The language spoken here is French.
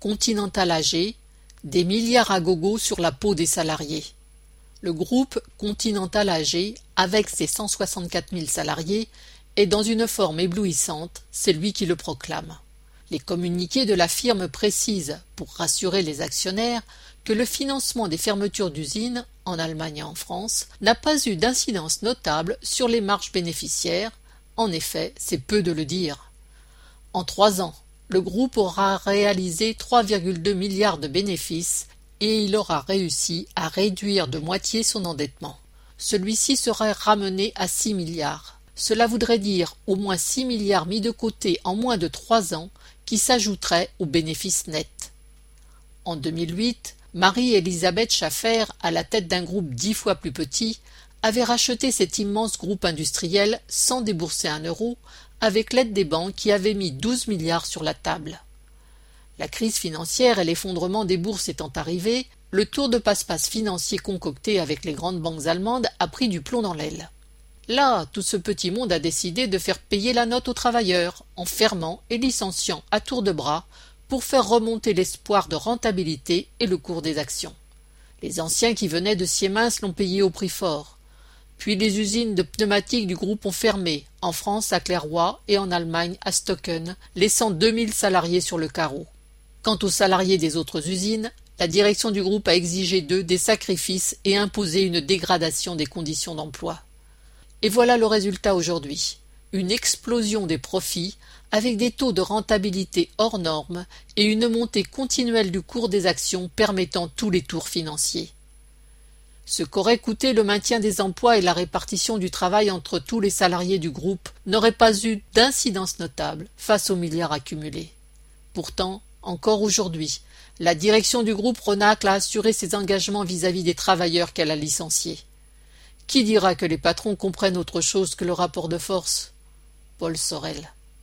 Continental AG, des milliards à gogo sur la peau des salariés. Le groupe Continental AG, avec ses 164 000 salariés, est dans une forme éblouissante, c'est lui qui le proclame. Les communiqués de la firme précisent, pour rassurer les actionnaires, que le financement des fermetures d'usines, en Allemagne et en France, n'a pas eu d'incidence notable sur les marges bénéficiaires. En effet, c'est peu de le dire. En 3 ans, le groupe aura réalisé 3,2 milliards de bénéfices et il aura réussi à réduire de moitié son endettement. Celui-ci serait ramené à 6 milliards. Cela voudrait dire au moins 6 milliards mis de côté en moins de 3 ans qui s'ajouteraient aux bénéfices nets. En 2008, Marie-Elisabeth Schaffer, à la tête d'un groupe 10 fois plus petit, avait racheté cet immense groupe industriel sans débourser un euro, avec l'aide des banques qui avaient mis 12 milliards sur la table. La crise financière et l'effondrement des bourses étant arrivés, le tour de passe-passe financier concocté avec les grandes banques allemandes a pris du plomb dans l'aile. Là, tout ce petit monde a décidé de faire payer la note aux travailleurs, en fermant et licenciant à tour de bras, pour faire remonter l'espoir de rentabilité et le cours des actions. Les anciens qui venaient de Siemens l'ont payé au prix fort. Puis les usines de pneumatiques du groupe ont fermé, en France à Clairoy et en Allemagne à Stocken, laissant 2000 salariés sur le carreau. Quant aux salariés des autres usines, la direction du groupe a exigé d'eux des sacrifices et imposé une dégradation des conditions d'emploi. Et voilà le résultat aujourd'hui. Une explosion des profits, avec des taux de rentabilité hors normes et une montée continuelle du cours des actions permettant tous les tours financiers. Ce qu'aurait coûté le maintien des emplois et la répartition du travail entre tous les salariés du groupe n'aurait pas eu d'incidence notable face aux milliards accumulés. Pourtant, encore aujourd'hui, la direction du groupe renacle a assuré ses engagements vis-à-vis des travailleurs qu'elle a licenciés. Qui dira que les patrons comprennent autre chose que le rapport de force ? Paul Sorel.